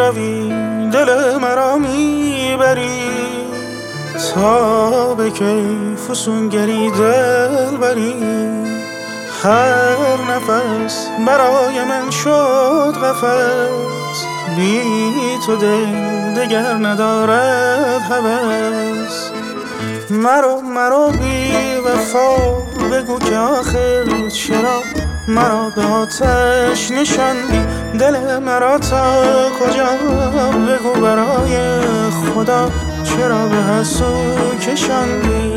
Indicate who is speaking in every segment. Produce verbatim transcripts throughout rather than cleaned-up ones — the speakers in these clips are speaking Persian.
Speaker 1: روی دل مرا میبری، تا به کی فسونگری دل بری. هر نفس برای من شد قفس، بی تو دل دگر ندارد هوس. مرا مرا بی وفا بگو که آخر چرا مرا به آتش نشاندی، دل مرا تا کجا بگو برای خدا چرا به هر سو کشاندی.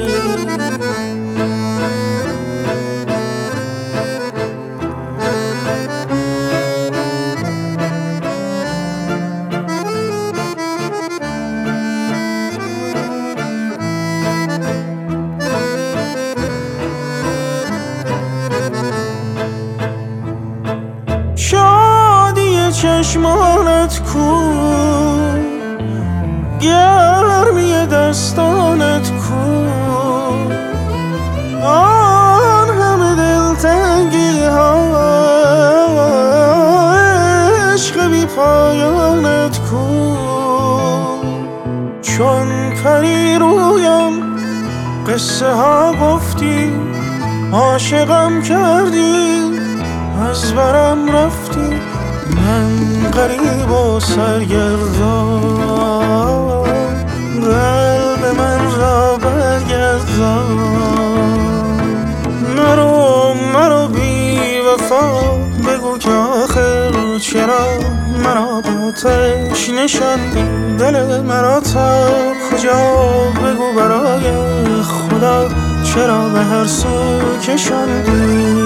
Speaker 1: شادی چشمانت کو، گرمی دستانت کو، آن همه دلتنگی ها عشق بی پایانت کو. چون پری رویم قصه ها گفتی، عاشقم کردی از برم رفتی. من غریب و سرگردان، قلب من را برگردان. مرو مرو بی وفا بگو که آخر چرا مرا به آتش نشاندی، دل مرا تا کجا بگو برای خدا چرا به هر سو کشاندی.